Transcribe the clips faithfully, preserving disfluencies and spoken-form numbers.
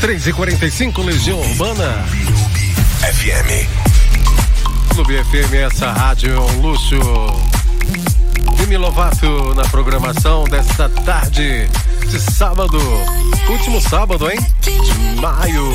três e quarenta e cinco, Legião Urbana. F M. Clube F M, essa rádio é um luxo. Demi Lovato na programação desta tarde de sábado. Último sábado, hein? De maio.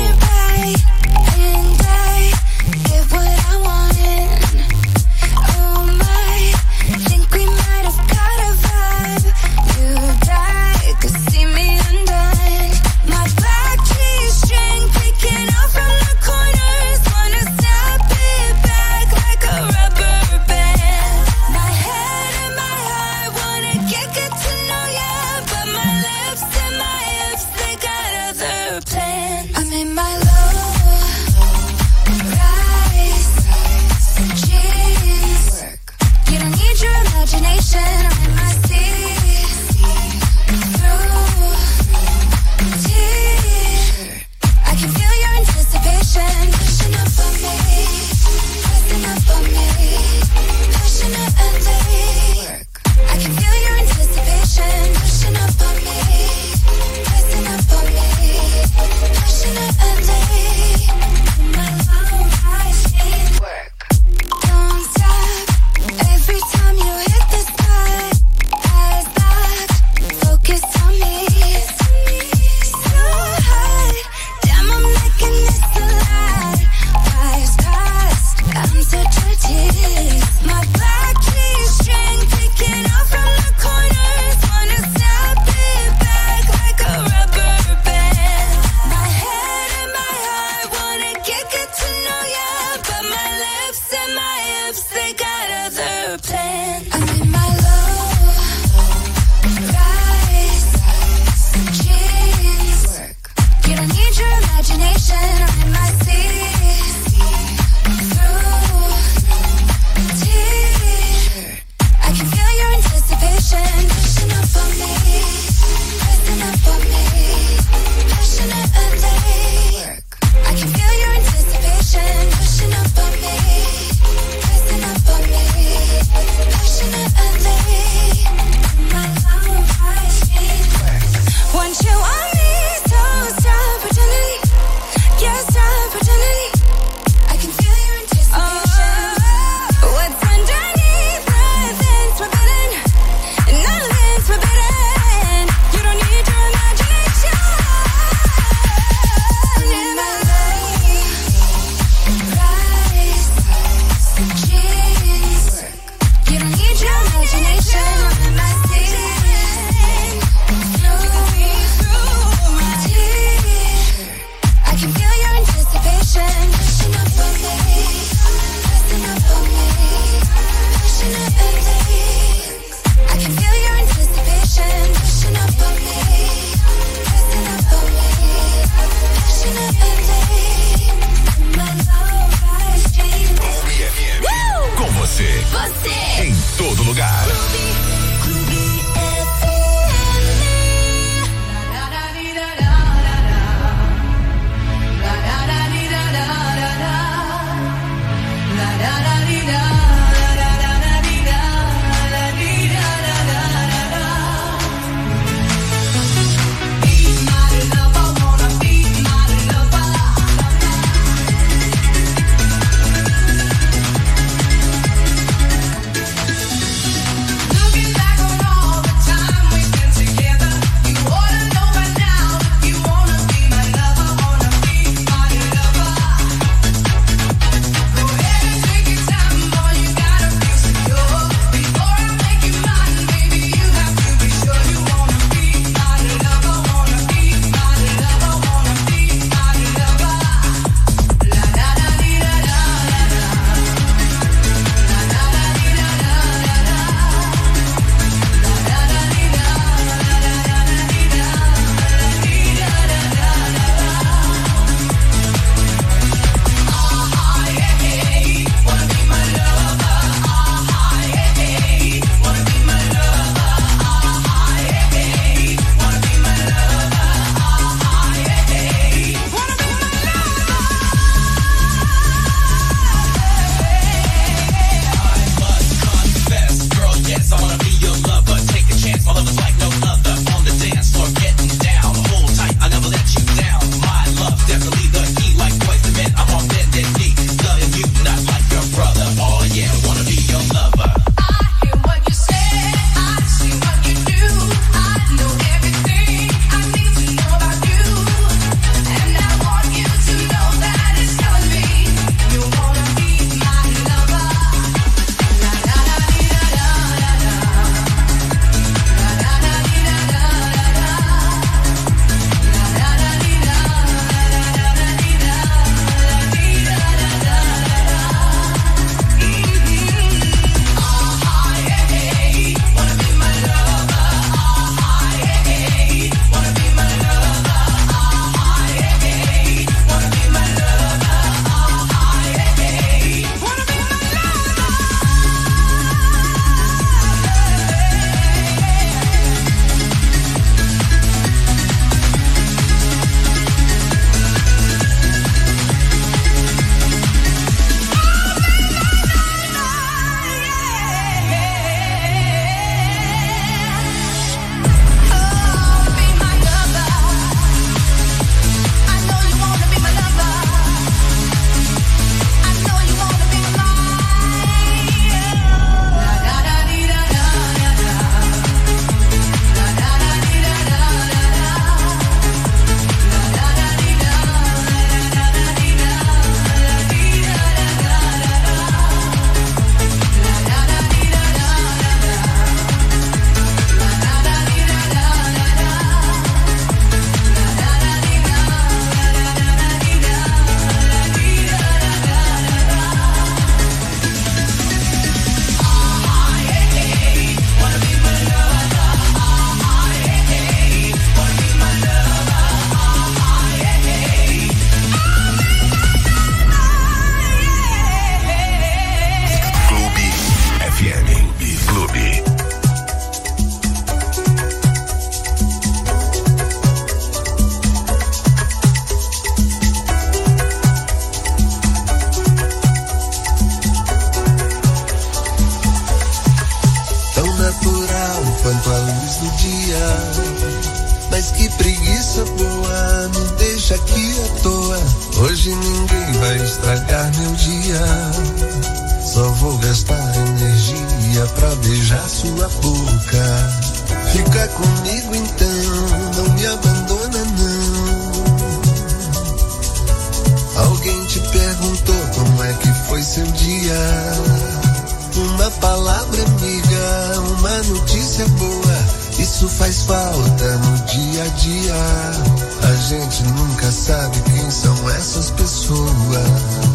quanto a luz do dia. Mas que preguiça boa, me deixa aqui à toa. Hoje ninguém vai estragar meu dia. Só vou gastar energia pra beijar sua boca. Fica comigo então, não me abandona não. Alguém te perguntou como é que foi seu dia? Uma palavra amiga, uma notícia boa, isso faz falta no dia a dia. A gente nunca sabe quem são essas pessoas.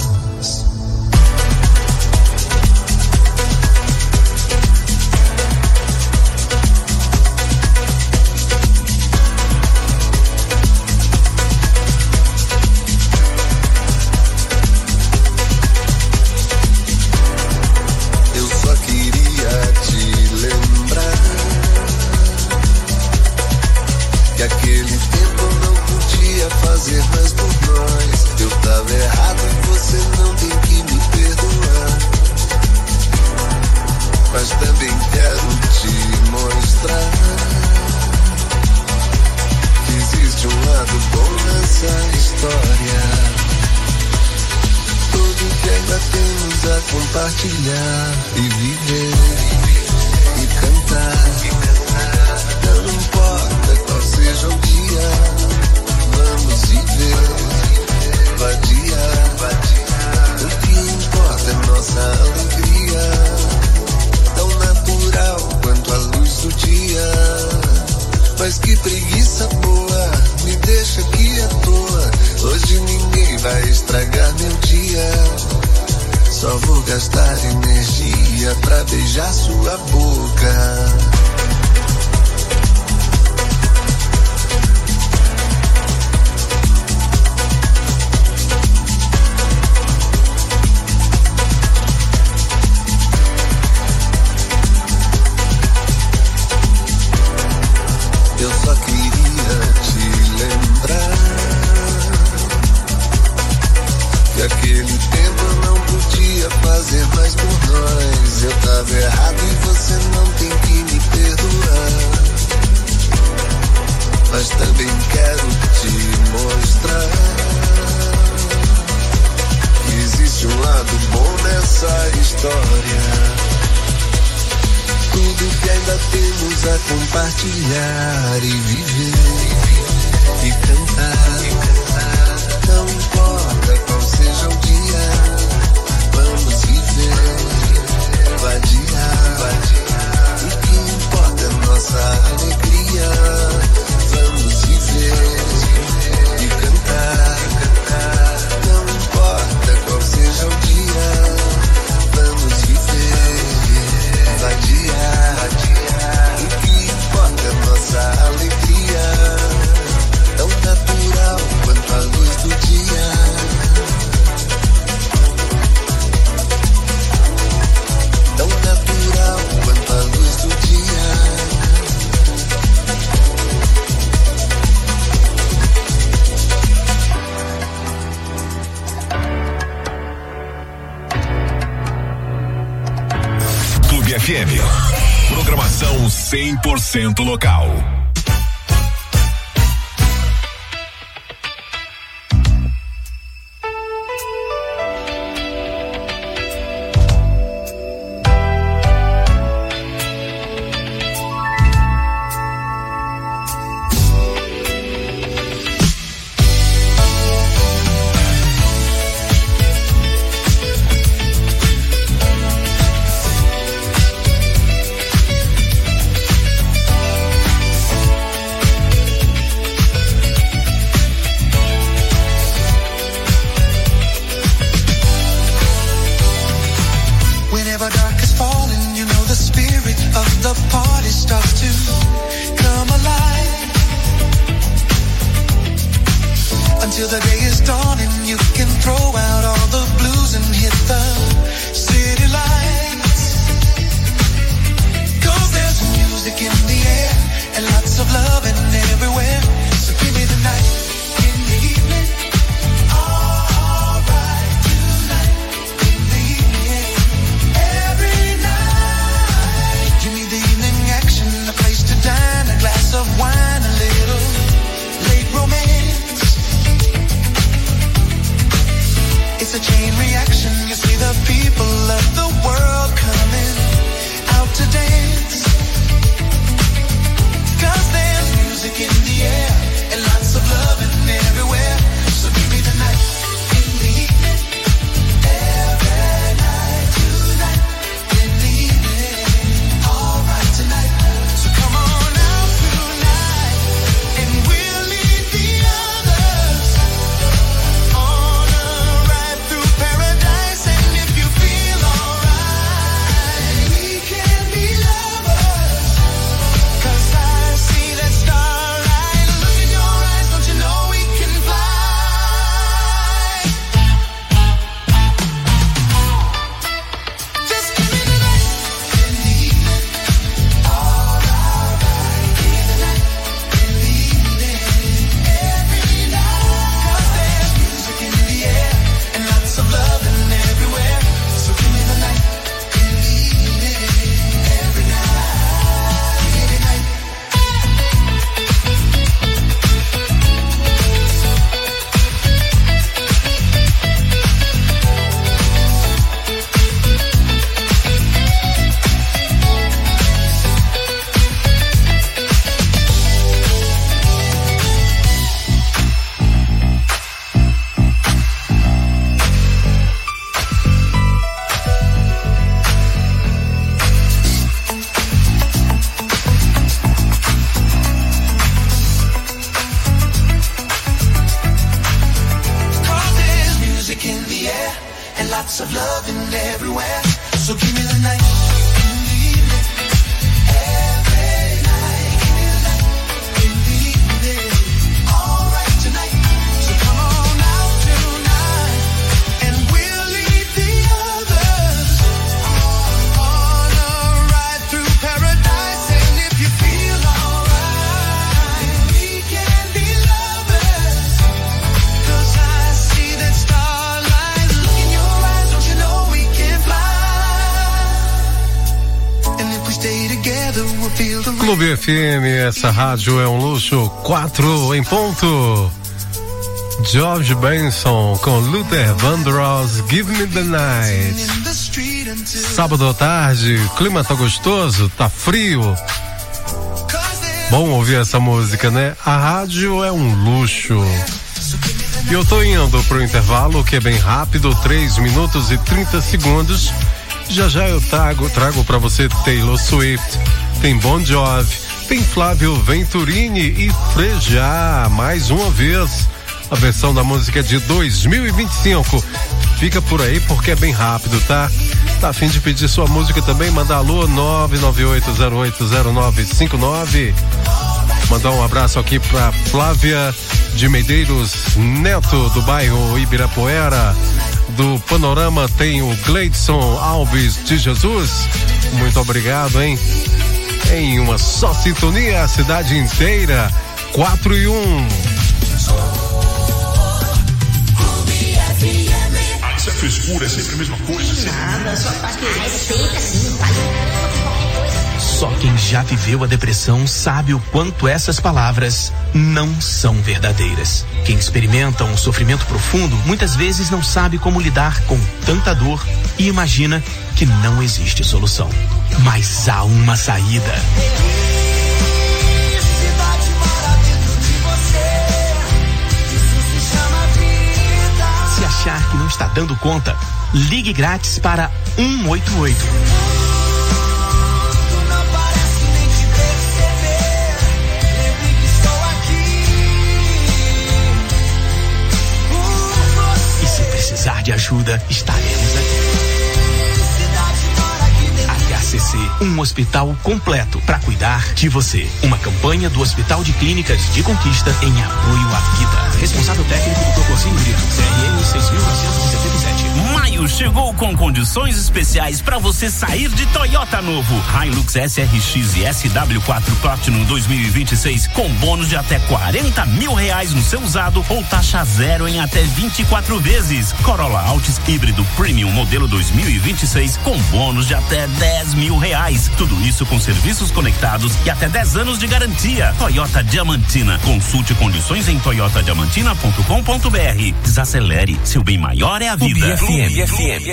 Compartilhar e viver e cantar. Não importa qual seja o dia, vamos viver, vadiar. O que importa é nossa alegria, tão natural quanto a luz do dia. Mas que preguiça boa, me deixa aqui à toa. Hoje ninguém vai estragar meu dia. Só vou gastar energia pra beijar sua boca. Eu só queria te lembrar que aquele tempo não podia fazer mais por nós. Eu tava errado e você não tem que me perdoar. Mas também quero te mostrar que existe um lado bom nessa história. Tudo que ainda temos a compartilhar e viver e cantar. Não importa qual seja o dia, vamos viver, vadiar. O que importa é nossa alegria, vamos viver e cantar. Não importa qual seja o dia, vamos viver, vadiar. O que importa é nossa alegria, tão natural quanto a luz do dia. Tão natural quanto a luz do dia. Clube F M. Programação cem por cento local. Action Clube F M, essa rádio é um luxo, quatro em ponto. George Benson com Luther Vandross, Give Me the Night. Sábado à tarde, clima tá gostoso, tá frio. Bom ouvir essa música, né? A rádio é um luxo. E eu tô indo pro intervalo, que é bem rápido, três minutos e trinta segundos. Já já eu trago, trago pra você Taylor Swift, tem Bon Jovi, tem Flávio Venturini e Frejá, mais uma vez. A versão da música é de dois mil e vinte e cinco. Fica por aí porque é bem rápido, tá? Tá a fim de pedir sua música também? Manda alô nove nove oito zero oito zero nove cinco nove. Mandar um abraço aqui pra Flávia de Medeiros Neto, do bairro Ibirapuera. Do Panorama tem o Gleidson Alves de Jesus. Muito obrigado, hein? Em uma só sintonia, a cidade inteira. quatro e um. Isso é frescura, é sempre a mesma coisa. Sempre... Nada, só faz que é sempre assim, faz qualquer coisa. Só quem já viveu a depressão sabe o quanto essas palavras não são verdadeiras. Quem experimenta um sofrimento profundo muitas vezes não sabe como lidar com tanta dor e imagina que não existe solução. Mas há uma saída. Se achar que não está dando conta, ligue grátis para um um oito oito. E se precisar de ajuda, estaremos aqui. H C C, um hospital completo para cuidar de você. Uma campanha do Hospital de Clínicas de Conquista em apoio à vida. Responsável técnico do Proporcinho Brito, C R M seis mil novecentos e setenta e sete. Maio chegou com condições especiais para você sair de Toyota novo. Hilux S R X e S W quatro Platinum dois mil e vinte e seis com bônus de até quarenta mil reais no seu usado ou taxa zero em até vinte e quatro vezes. Corolla Altis híbrido Premium modelo dois mil e vinte e seis com bônus de até dez mil reais. Tudo isso com serviços conectados e até dez anos de garantia. Toyota Diamantina. Consulte condições em toyota diamantina ponto com ponto br. Desacelere, seu bem maior é a vida. Clube F M.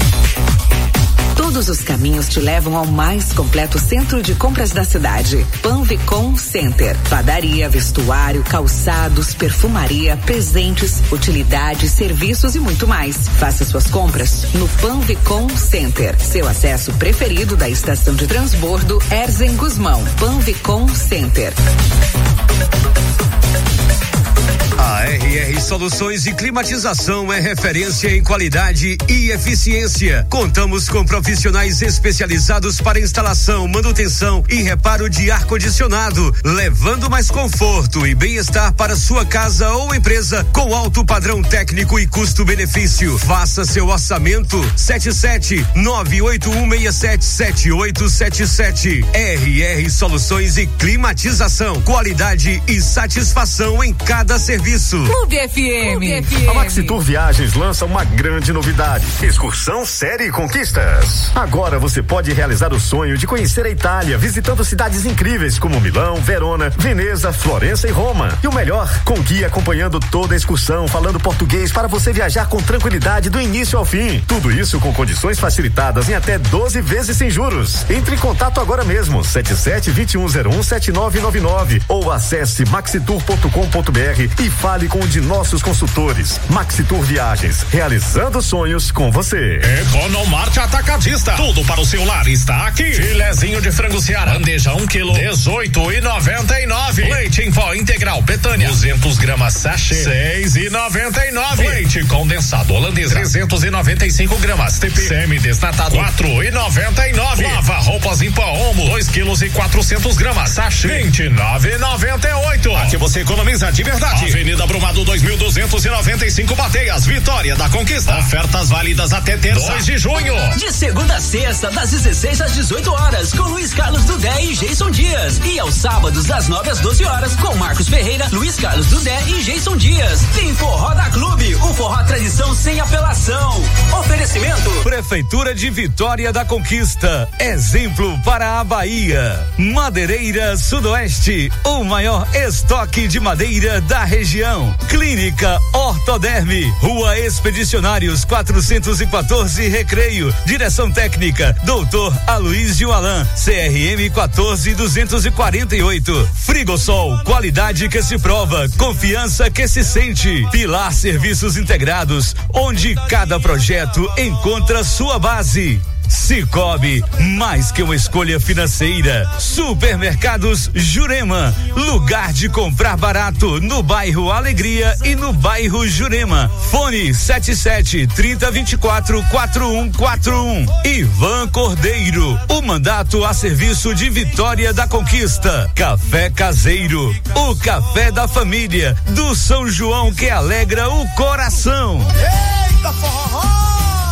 Todos os caminhos te levam ao mais completo centro de compras da cidade. Panvicom Center. Padaria, vestuário, calçados, perfumaria, presentes, utilidades, serviços e muito mais. Faça suas compras no Panvicom Center. Seu acesso preferido da estação de transbordo Erzen Guzmão. Panvicom Center. A R R Soluções e Climatização é referência em qualidade e eficiência. Contamos com profissionais especializados para instalação, manutenção e reparo de ar-condicionado, levando mais conforto e bem-estar para sua casa ou empresa com alto padrão técnico e custo-benefício. Faça seu orçamento sete sete nove oito um seis sete sete oito sete sete. R R Soluções e Climatização, qualidade e satisfação em cada serviço. Clube F M. Clube F M. A Maxitur Viagens lança uma grande novidade: excursão série Conquistas. Agora você pode realizar o sonho de conhecer a Itália, visitando cidades incríveis como Milão, Verona, Veneza, Florença e Roma. E o melhor, com guia acompanhando toda a excursão, falando português para você viajar com tranquilidade do início ao fim. Tudo isso com condições facilitadas em até doze vezes sem juros. Entre em contato agora mesmo, sete sete dois um zero um sete nove nove nove ou acesse maxitur ponto com ponto br e fale com um de nossos consultores. Maxitur Viagens, realizando sonhos com você. Economarte Atacadista, tudo para o seu lar está aqui. Filezinho de frango Ceará, bandeja um quilo, dezoito e noventa e nove. Leite em pó integral Betânia, duzentos gramas sachê, seis e noventa e nove. Leite condensado holandesa, trezentos e noventa e cinco gramas T P, semi-desnatado, quatro e noventa e nove. Lava roupas em pó Omo, dois quilos e quatrocentos gramas sachê, vinte e nove e noventa e oito. Aqui você economiza de verdade. Avenida Brumado dois mil duzentos e noventa e cinco, Bateias, Vitória da Conquista. Ofertas válidas até terça, dois de junho. De segunda a sexta, das dezesseis às dezoito horas, com Luiz Carlos Dudé e Jason Dias. E aos sábados, das nove às doze horas, com Marcos Ferreira, Luiz Carlos Dudé e Jason Dias. Tem Forró da Clube, o forró tradição sem apelação. Oferecimento: Prefeitura de Vitória da Conquista. Exemplo exemplo para a Bahia. Madeireira Sudoeste, o maior estoque de madeira da região. Clínica Ortoderme, Rua Expedicionários quatrocentos e quatorze, Recreio. Direção técnica, doutor Aloísio Alan, C R M quatorze duzentos e quarenta e oito. Frigosol, qualidade que se prova, confiança que se sente. Pilar Serviços Integrados, onde cada projeto encontra sua base. Cicobi, mais que uma escolha financeira. Supermercados Jurema, lugar de comprar barato no bairro Alegria e no bairro Jurema. Fone sete sete, trinta, vinte e quatro, quatro um quatro um. Ivan Cordeiro, o mandato a serviço de Vitória da Conquista. Café Caseiro, o café da família do São João que alegra o coração. Eita, forró!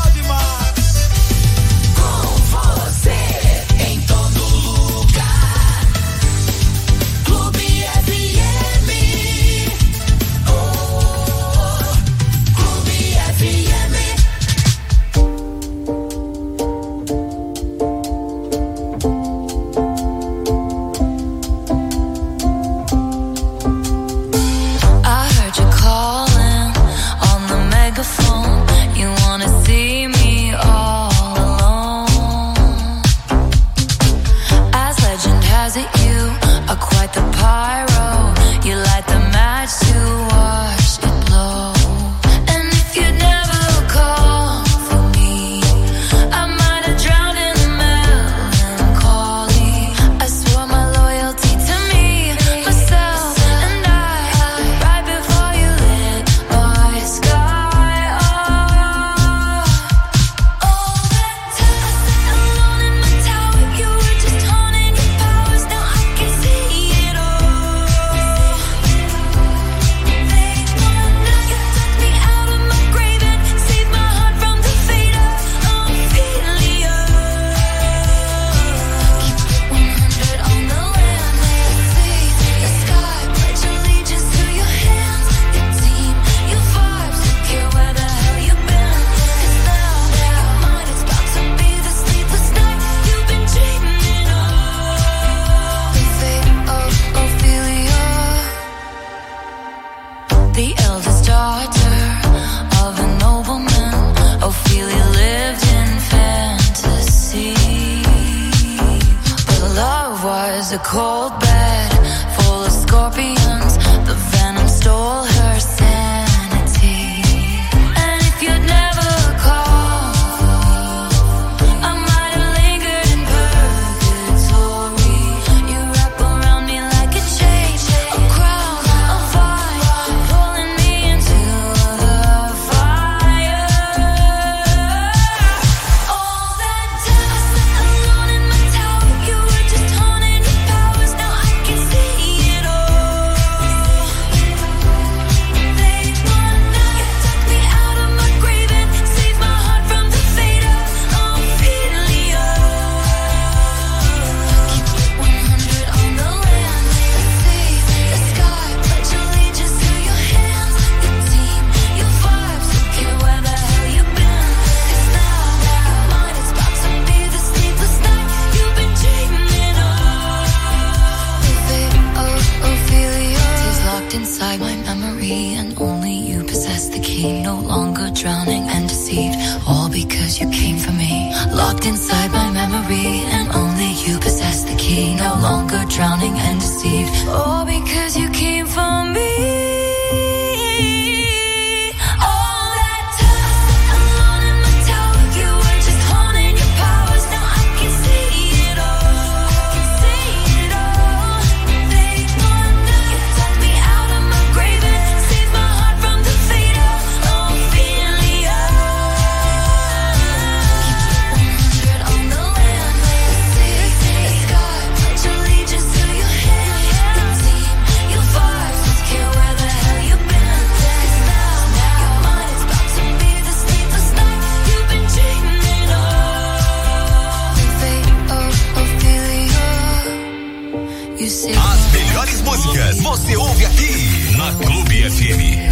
Você ouve aqui na Clube F M.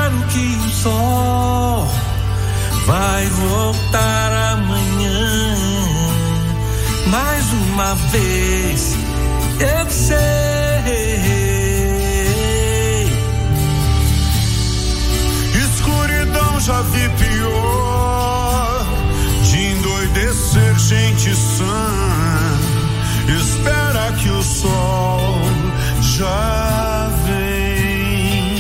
claro que o sol vai voltar amanhã. Mais uma vez eu sei. Escuridão já vi pior, de endoidecer gente sã. Espera que o sol já vem.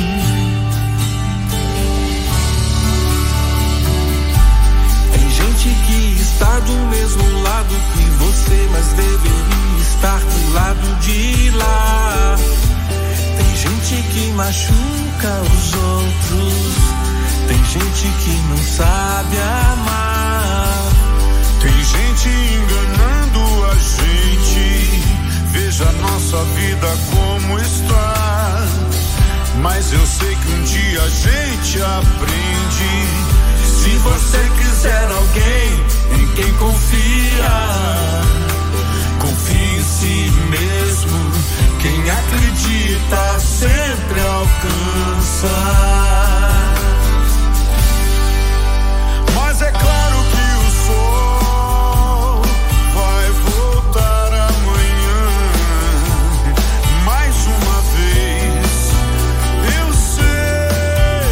Tem gente que está do mesmo lado que você, mas deveria estar do lado de lá. Tem gente que machuca os outros, tem gente que não sabe amar. Tem gente enganando a gente, veja nossa vida como está. Mas eu sei que um dia a gente aprende. Se você quiser alguém em quem confia, confie em si mesmo. Quem acredita sempre alcança. Mas é claro que o sol vai voltar amanhã. Mais uma vez eu sei.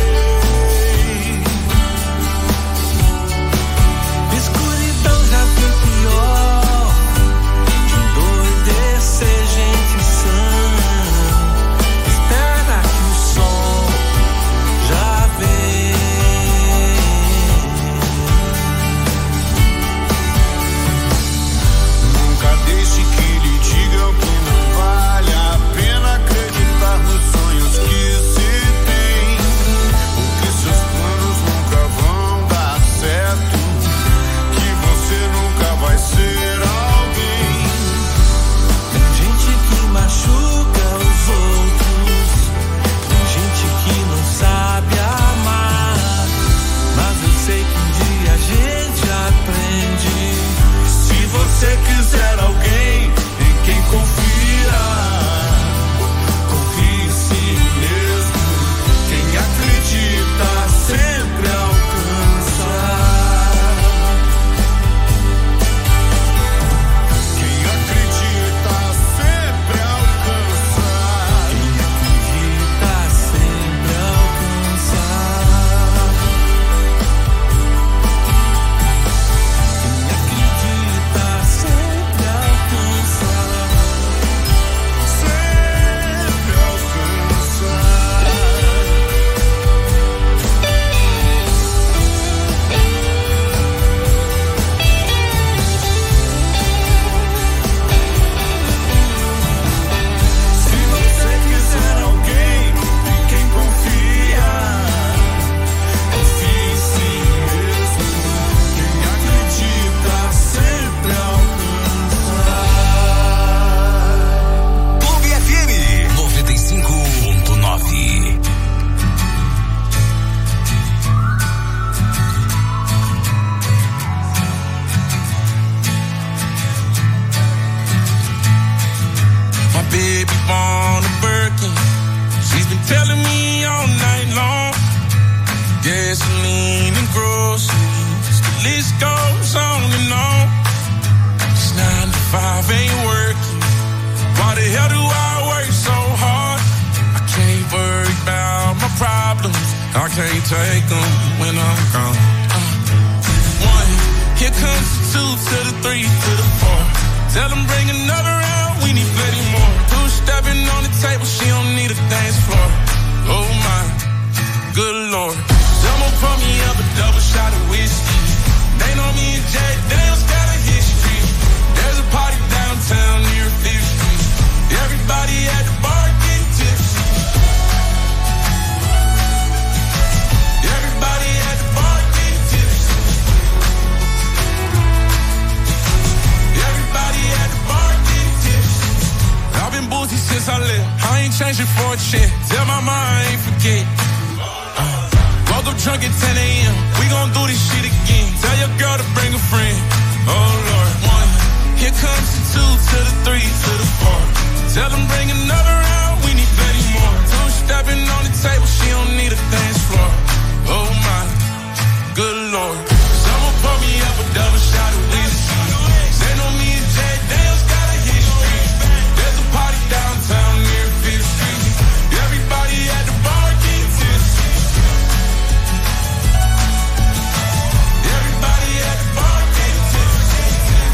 Escuridão já foi pior, de endoidecer gente sã. Espera que o sol já vem. Nunca deixe que lhe digam que não vale a pena acreditar nos sonhos que se tem, porque seus planos nunca vão dar certo, que você nunca vai ser alguém. Tem gente que machuca os outros, tem gente que não sabe amar. Mas eu sei que um dia a gente aprende. Se você quiser alguém em quem confia, confie em si mesmo. Quem acredita sempre alcança. Quem acredita sempre alcança. Quem acredita sempre alcança. Quem acredita sempre alcança. Sempre alcança. Se você quiser alguém em quem confia, confie em si mesmo. Quem acredita sempre alcança. Clube F M noventa e cinco ponto nove. My baby born a Birkin. She's been telling me all night long. Gasoline and groceries, the list goes on and on. It's nine to five, ain't working. Why the hell do I work so hard? I can't worry about my problems. I can't take them when I'm gone. Uh, one, here comes the two to the three to the four. Tell them bring another round, we need plenty more. Two stepping on the table, she don't need a dance floor. Oh my, good lord. Someone pour me up a double shot of whiskey. They know me and Jay, they don't got a history. There's a party downtown near Fifth Street. Everybody at the bar getting tipsy. Everybody at the bar getting tipsy. Everybody at the bar getting tipsy. I've been boozy since I left. I ain't changing for a check. Tell my mom I ain't forget. Uh, woke up drunk at ten a.m. We gon' do this shit again. Tell your girl to bring a friend. Oh Lord, one. Here comes the two to the three to the four. Tell them bring another round. We need plenty more. Two stepping on the table, she don't need a dance floor. Oh my, good Lord. Someone pour me up a double shot of whiskey. They know me and Jay Dale's got a history. There's a party downtown near Fifth Street. Everybody at the bar getting tipsy. Everybody at the bar getting tipsy.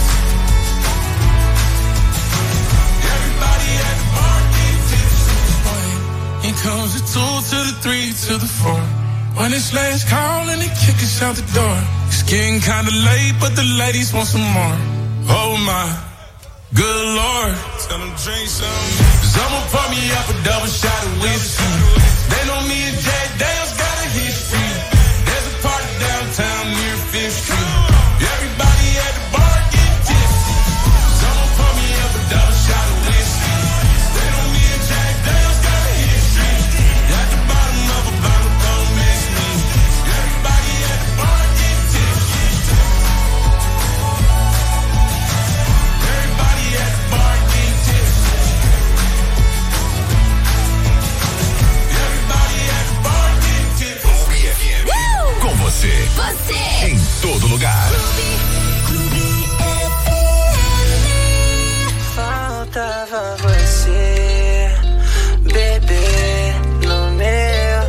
Everybody at the bar getting tipsy. Here comes the two to the three to the four. When it's last call and they kick us out the door. It's getting kinda late, but the ladies want some more. Oh my, good Lord. Tell them drink some. Someone pour me up a double shot of whiskey. They know me and Jay Dale's got a history. There's a party downtown near Fifth Street. Everybody at the bar get tipsy. Someone pour me up a double shot of whiskey. They know me and Jay Dale's got a history. At the bottom of a bottle, don't miss me. Everybody at the bar get tipsy. Everybody at the bar get tipsy. Everybody at the bar get tipsy. Com você. Você. Em todo lugar. Faltava você, bebê, no meu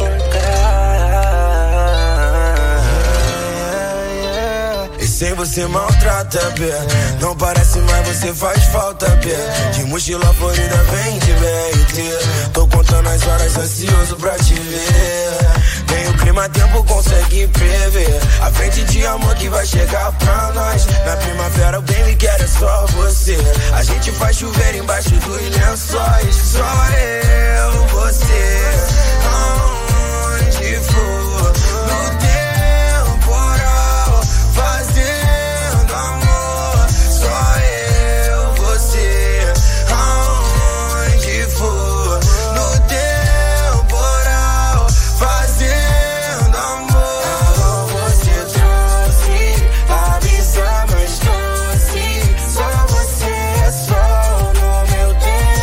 quintal. E sem você maltrata, B. Não parece, mas você faz falta, B. De mochila florida vem de B R T. Tô contando as horas ansioso pra te ver. Nem o clima tempo consegue prever a frente de amor que vai chegar pra nós. Na primavera o bem me quer é só você. A gente faz chover embaixo dos lençóis. Só eu, você, aonde for, no temporal, fazendo amor. Só eu, você, aonde for, no temporal, fazendo amor. Você trouxe a brisa mais doce. Só você é sol no meu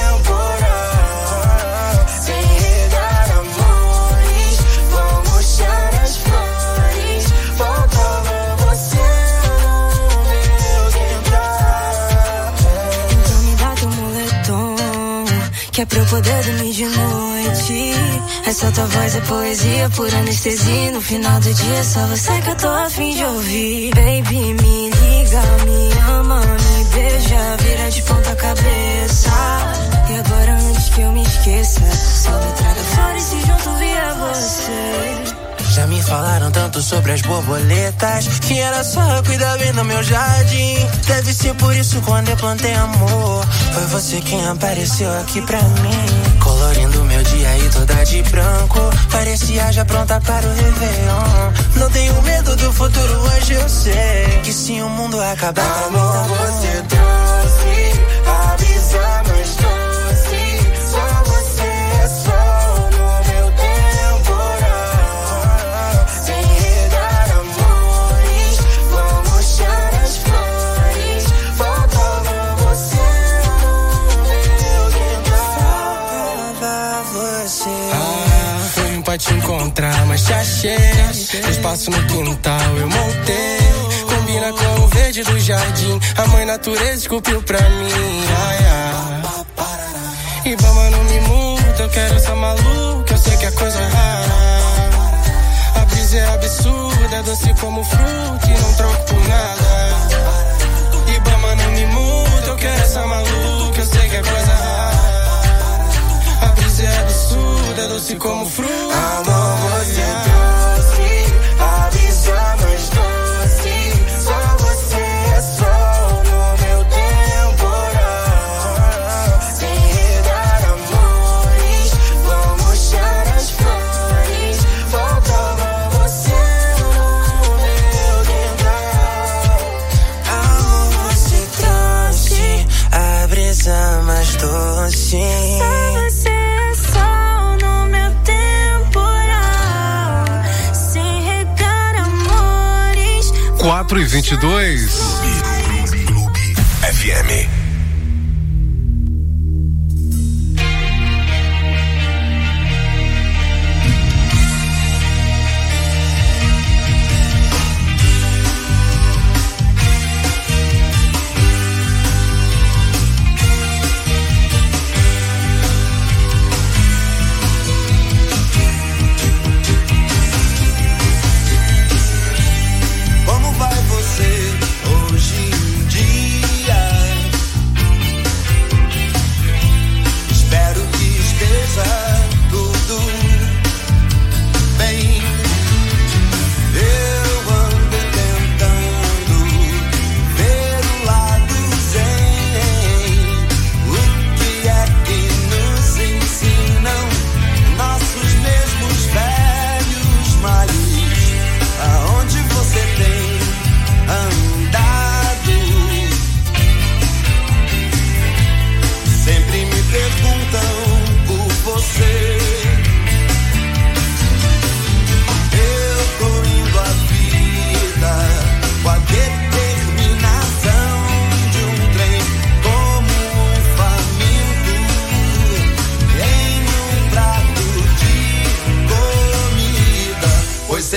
temporal. Sem regar amores, vou murchar as flores. Faltava você no meu quintal. Então me dá teu moletom, que é pra eu poder dormir de noite. Essa tua voz é poesia, pura anestesia. No final do dia é só você que eu tô a fim de ouvir. Baby, me liga, me ama, me beija, vira de ponta cabeça. E agora antes que eu me esqueça, só me traga flores se junto via você. Já me falaram tanto sobre as borboletas, que era só eu cuidar bem do meu jardim. Deve ser por isso quando eu plantei amor, foi você quem apareceu aqui pra mim. Colorindo meu dia e toda de branco, parecia já pronta para o Réveillon. Não tenho medo do futuro, hoje eu sei que se o mundo acabar, amor, você trouxe a brisa mais doce. Só você é sol no meu temporal. Sem regar amores, vou murchar as flores. Faltava você no meu quintal. Faltava você. Ah, fui pra te encontrar, mas te achei. Espaço no quintal eu montei. Combina com o verde do jardim. A mãe natureza esculpiu pra mim. Ai, ai. Ibama não me muda, eu quero essa maluca. Eu sei que é coisa rara. A brisa é absurda, é doce como fruta e não troco por nada. Ibama não me muda, eu quero essa maluca. Eu sei que é coisa rara. A brisa é absurda, é doce como fruta. Amor, você trouxe a brisa mais doce. Só você é sol no meu temporal. Sem regar amores, vou murchar as flores. Faltava você no meu quintal. Amor, você trouxe a brisa mais doce. Só você é sol no meu temporal. Sem regar amores. quatro e vinte e dois. Clube, Clube F M.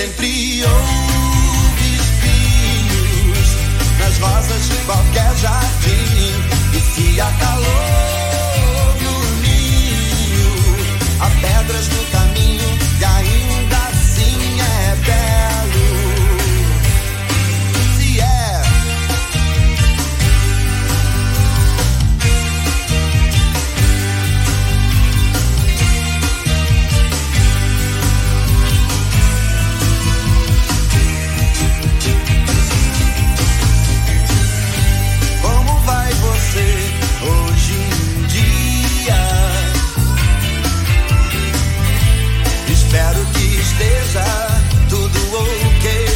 sempre houve espinhos nas rosas de qualquer jardim. E se há calor no ninho, há pedras no caminho e ainda assim é belo. Se é como vai você hoje em dia? Espero que esteja tudo ok.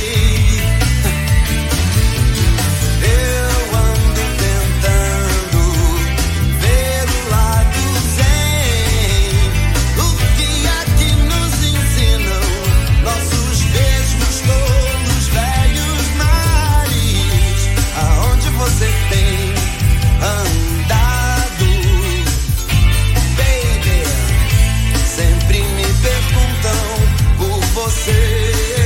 Eu ando tentando ver o lado zen. O que é que nos ensinam nossos mesmos tolos velhos mares? Aonde você tem andado, baby? Sempre me perguntam por você.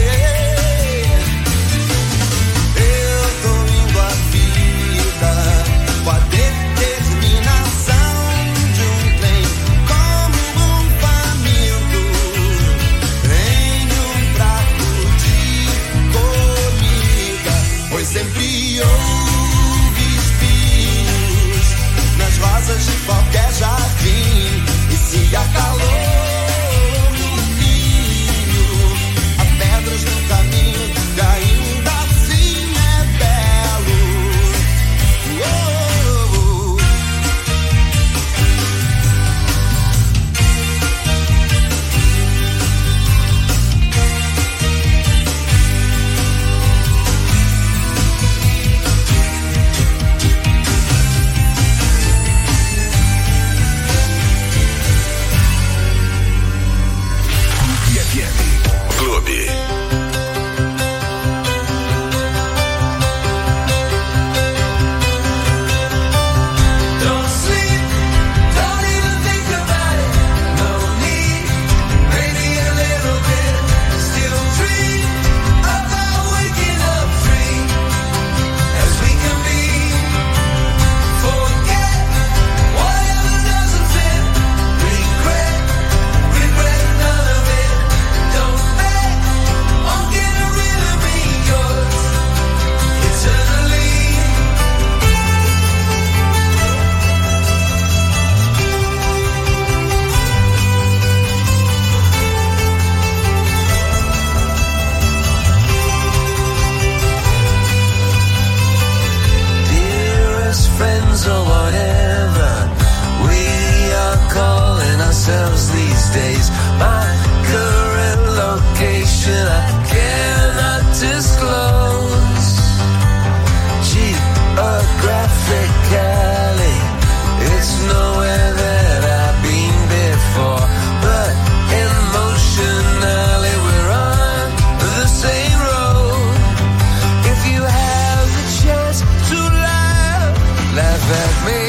Eu tô indo à vida com a determinação de um trem, como um faminto em um prato de comida. Pois sempre houve espinhos nas rosas de qualquer jardim. E se há calor no ninho, há pedras no caminho e ainda assim é belo. Oh, Clube. don't sleep, don't even think about it. No need, maybe a little bit. Still dream about waking up free as we can be. Forget whatever doesn't fit. Regret, regret none of it. Don't bet on getting rid of me, yours eternally. Dearest friends or whatever we are calling ourselves these days, my current location I cannot disclose. Geographically, it's nowhere that I've been before, but emotionally we're on the same road. If you have the chance to laugh, laugh at me.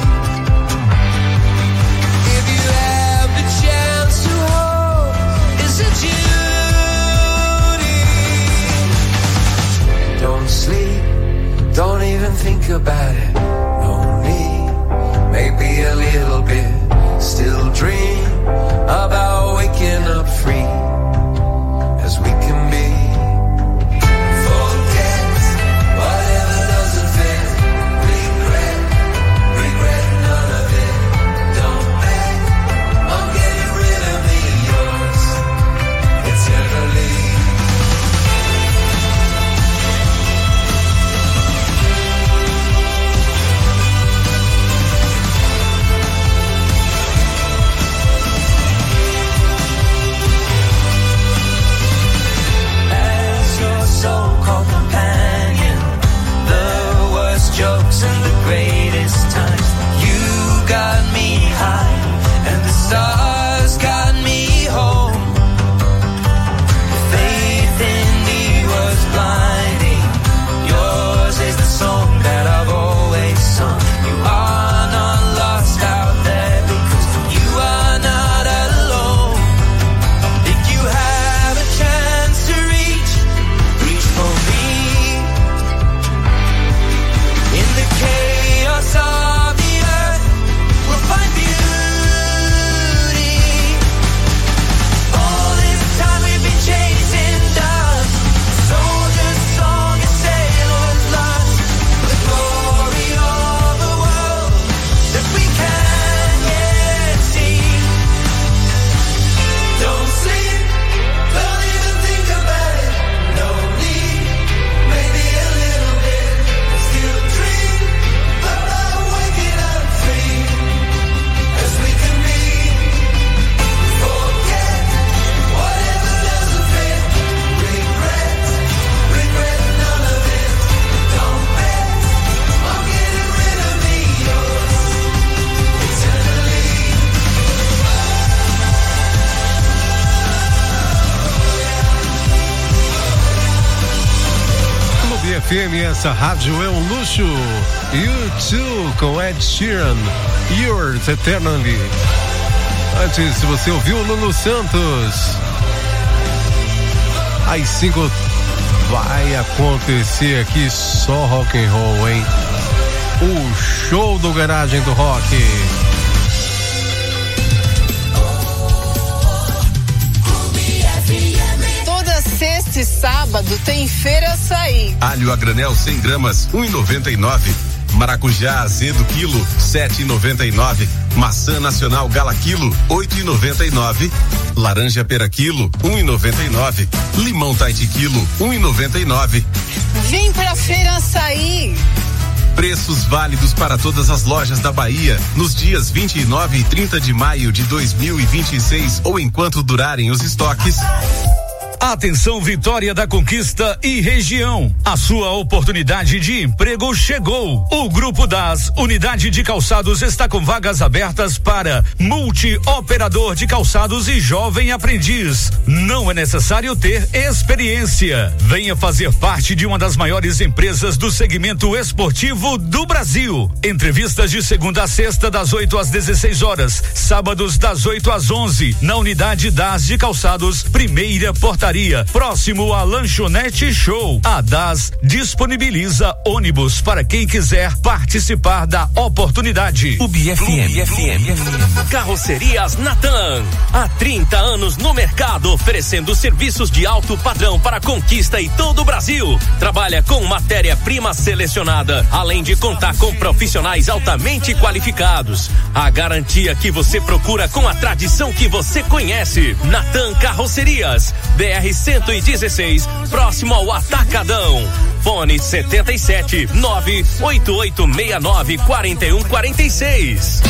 If you have the chance to hold, is it you? Don't sleep, don't even think about it. No need, maybe a little bit. Still dream about waking up free as we can be. Forget whatever doesn't fit. Regret, regret none of it. Don't bet on getting rid of me, yours eternally. F M, essa rádio é um luxo. You Too, com Ed Sheeran, Yours Eternally. Antes, você ouviu Lulu Santos. Às cinco vai acontecer aqui só rock and roll, hein? O show do Garagem do Rock. Sexta e sábado tem Feira Açaí. Alho a granel cem gramas, um e noventa e nove. Maracujá azedo quilo, sete e noventa e nove. Maçã nacional Gala quilo, oito e noventa e nove. Laranja pera quilo, um e noventa e nove. Limão Tahiti quilo, um e noventa e nove. Vem pra Feira Açaí. Preços válidos para todas as lojas da Bahia nos dias vinte e nove e trinta de maio de dois mil e vinte e seis ou enquanto durarem os estoques. Atenção, Vitória da Conquista e região. A sua oportunidade de emprego chegou. O Grupo das Unidade de Calçados está com vagas abertas para multi-operador de calçados e jovem aprendiz. Não é necessário ter experiência. Venha fazer parte de uma das maiores empresas do segmento esportivo do Brasil. Entrevistas de segunda a sexta, das oito às dezesseis horas. Sábados, das oito às onze, na Unidade das de Calçados, primeira portaria. Próximo à Lanchonete Show. A D A S disponibiliza ônibus para quem quiser participar da oportunidade. O B F M. Carrocerias Natan. Há trinta anos no mercado, oferecendo serviços de alto padrão para Conquista e todo o Brasil. Trabalha com matéria-prima selecionada, além de contar com profissionais altamente qualificados. A garantia que você procura com a tradição que você conhece. Natan Carrocerias. B R cento e dezesseis, próximo ao Atacadão. Fone setenta e sete, nove oito oito seis nove, quatro um quatro seis.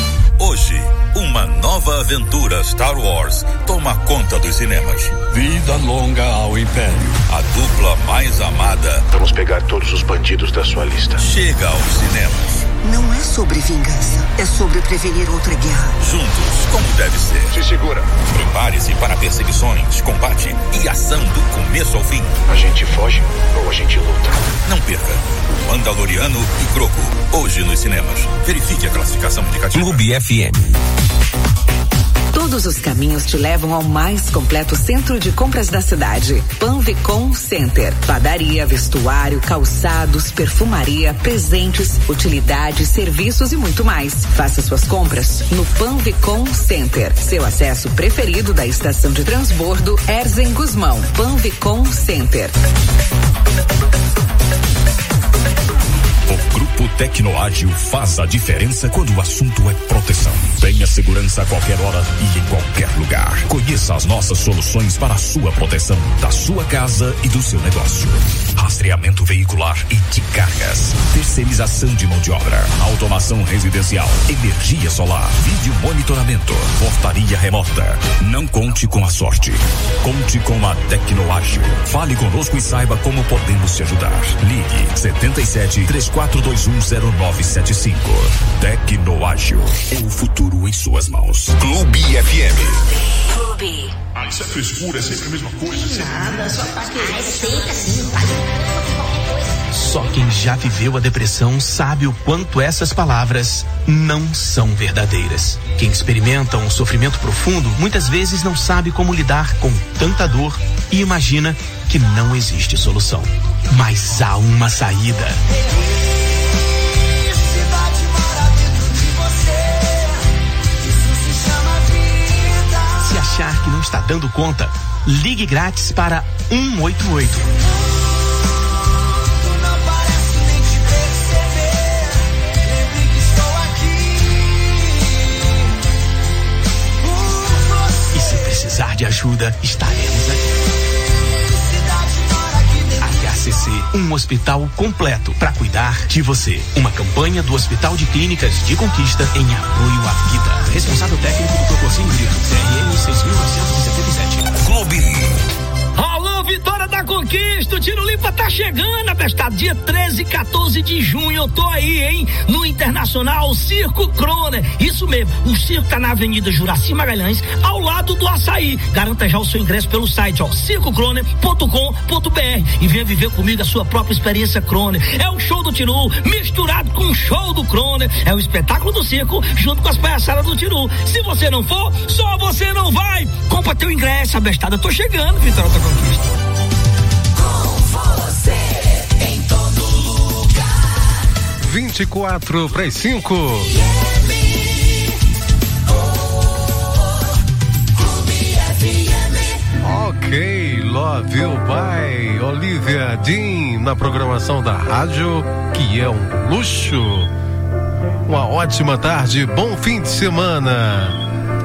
Hoje, uma nova aventura Star Wars toma conta dos cinemas. Vida longa ao Império. A dupla mais amada. Vamos pegar todos os bandidos da sua lista. Chega aos cinemas. Não é sobre vingança, é sobre prevenir outra guerra. Juntos, como deve ser. Se segura. Prepare-se para perseguições, combate e ação do começo ao fim. A gente foge ou a gente luta. Não perca o Mandaloriano e Grogu, hoje nos cinemas. Verifique a classificação indicativa. Clube F M. Todos os caminhos te levam ao mais completo centro de compras da cidade. Panvicom Center. Padaria, vestuário, calçados, perfumaria, presentes, utilidades, serviços e muito mais. Faça suas compras no Panvicom Center. Seu acesso preferido da estação de transbordo Erzen Guzmão. Panvicom Center. O Grupo Tecnoágil faz a diferença quando o assunto é proteção. Tenha segurança a qualquer hora e em qualquer lugar. Conheça as nossas soluções para a sua proteção, da sua casa e do seu negócio. Rastreamento veicular e de cargas. Terceirização de mão de obra. Automação residencial. Energia solar. Vídeo monitoramento. Portaria remota. Não conte com a sorte. Conte com a Tecnoágil. Fale conosco e saiba como podemos te ajudar. Ligue setenta e sete, três quatro dois um, zero nove sete cinco. Tecnoágil. É o futuro em suas mãos. Clube F M. Clube. Ah, isso é frescura, é sempre a mesma coisa. Nada, só paquera. Aceita sim, faz qualquer coisa. Só quem já viveu a depressão sabe o quanto essas palavras não são verdadeiras. Quem experimenta um sofrimento profundo muitas vezes não sabe como lidar com tanta dor e imagina que não existe solução. Mas há uma saída. Se achar que não está dando conta, ligue grátis para um um oito oito. E se precisar de ajuda, estaremos aqui. H C C, um hospital completo para cuidar de você. Uma campanha do Hospital de Clínicas de Conquista em apoio à vida. Responsável técnico do Proporcinho Grito, C R M seis mil novecentos e setenta e sete. Clube. Alô, Vitória da Conquista! Conquista, o Tiro Limpa tá chegando, abestado, dia treze e quatorze de junho, eu tô aí, hein, no Internacional Circo Croner, isso mesmo, o circo tá na Avenida Juraci Magalhães, ao lado do Açaí. Garanta já o seu ingresso pelo site, ó, circo croner ponto com ponto b r e venha viver comigo a sua própria experiência Croner. É o show do Tiru misturado com o show do Croner, é o espetáculo do circo junto com as palhaçadas do Tiru. Se você não for, só você não vai. Compra teu ingresso, abestado, eu tô chegando, Vitória da Conquista. Em todo lugar. vinte e quatro para as cinco. Ok, Love You by Olivia Dean na programação da rádio, que é um luxo. Uma ótima tarde, bom fim de semana.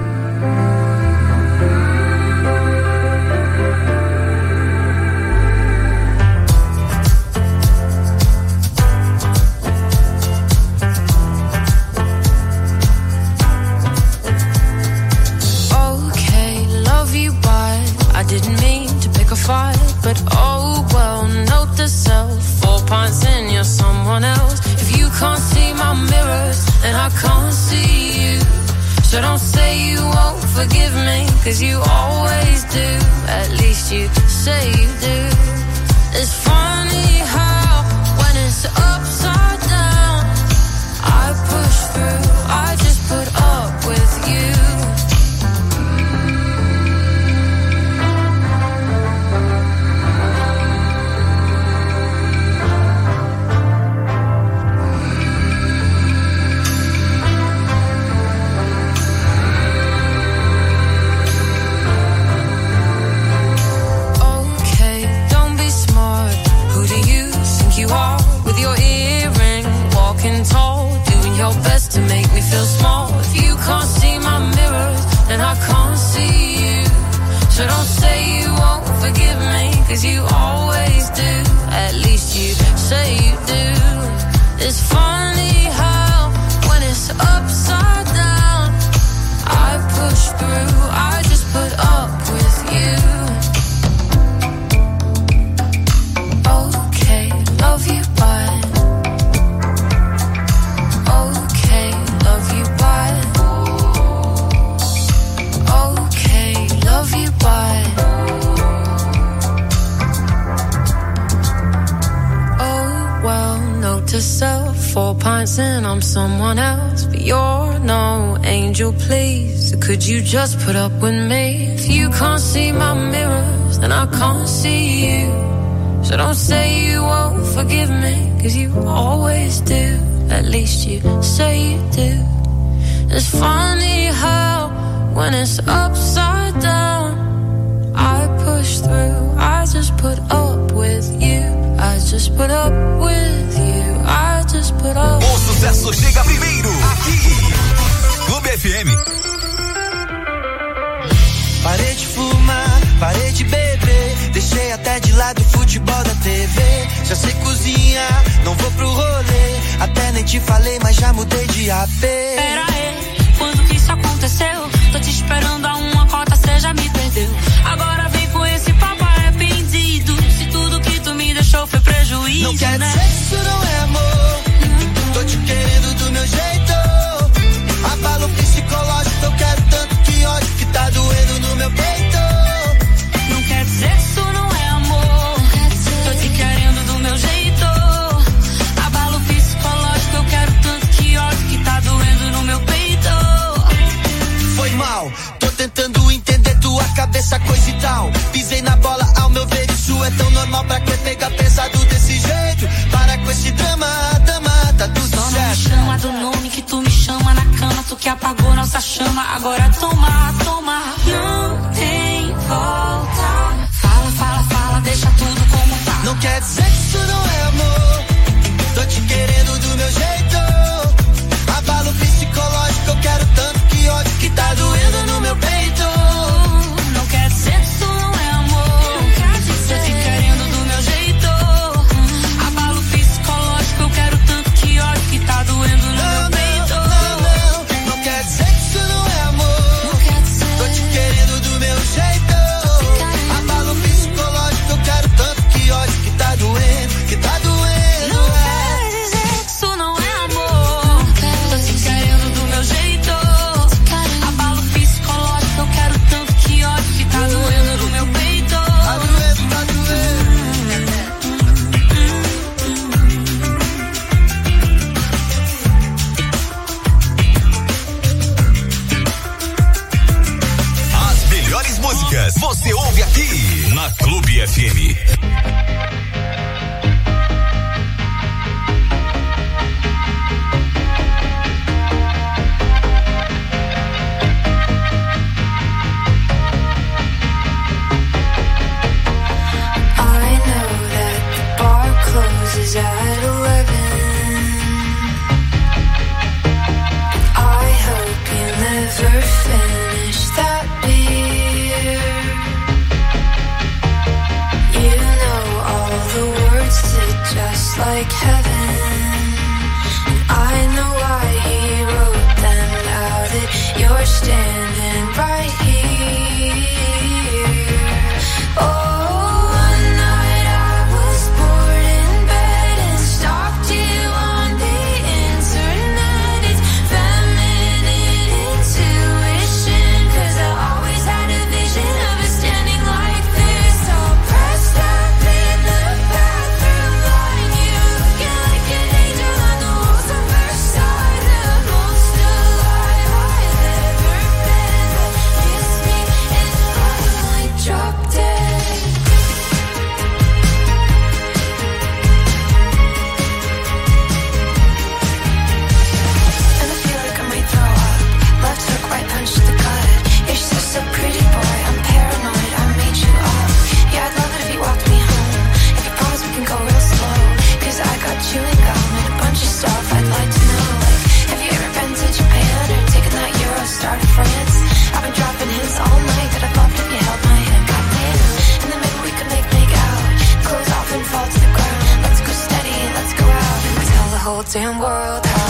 Didn't mean to pick a fight, but oh well, note to self, four pints in, you're someone else. If you can't see my mirrors, then I can't see you. So don't say you won't forgive me, cause you always do. At least you say you do. It's funny how, when it's upside down, I push through, I just put up with you. With your earring, walking tall, doing your best to make me feel small. If you can't see my mirrors, then I can't see you. So don't say you won't forgive me, cause you always do. At least you say you do. It's funny how, when it's upside down, I push through, I just put up with you. Okay, love you, but okay, love you, but okay, love you, but oh well, note to self, four pints in, I'm someone else, but you're no angel, please. So could you just put up with me? If you can't see my mirrors, then I can't see you. So don't say you won't forgive me, cause you always do. At least you say you do. It's funny how, when it's upside down, I push through, I just put up with you. I just put up with you. I just put up. O sucesso chega primeiro, aqui, Clube F M. Parei de fumar, parei de beber, deixei até de lado o futebol da T V. Já sei cozinhar, não vou pro rolê, até nem te falei, mas já mudei de A P. Pera aí, quando que isso aconteceu? Tô te esperando a uma cota, cê já me perdeu. Agora vem com esse papo arrependido, se tudo que tu me deixou foi prejuízo, não quer né? dizer que isso não é amor, tô te querendo do meu jeito. Abalo psicológico, eu quero tanto que ódio que tá doendo no meu peito. Não quer dizer que isso não é amor, tô te querendo do meu jeito. Abalo psicológico, eu quero tanto que ódio que tá doendo no meu peito. Foi mal, tô tentando entender tua cabeça, coisa e tal. Pisei na bola, ao meu ver isso é tão normal. Pra que pegar pesado desse jeito? Para com esse drama, dama, tá tudo só certo. Não me chama do nome que tu me chama na cama, tu que apagou nossa chama. Agora toma, toma, não tem volta. Fala, fala, fala, deixa tudo como tá. Não quer dizer que isso não é amor, tô te querendo do meu jeito. Abalo psicológico, eu quero tanto que ódio que tá doendo no meu peito. Não quer dizer que isso não é amor, tô te querendo do meu jeito. Abalo psicológico, eu quero tanto que ódio que tá doendo no não, meu peito. Não, não, não, não quer dizer que isso não é amor, não quer dizer. Tô te querendo do meu jeito. Abalo psicológico, eu quero tanto F M. Closes at eleven. I hope you never finish that beer. You know all the words to Just Like Heaven. And I know why he wrote them now that you're standing right here. Oh, damn world.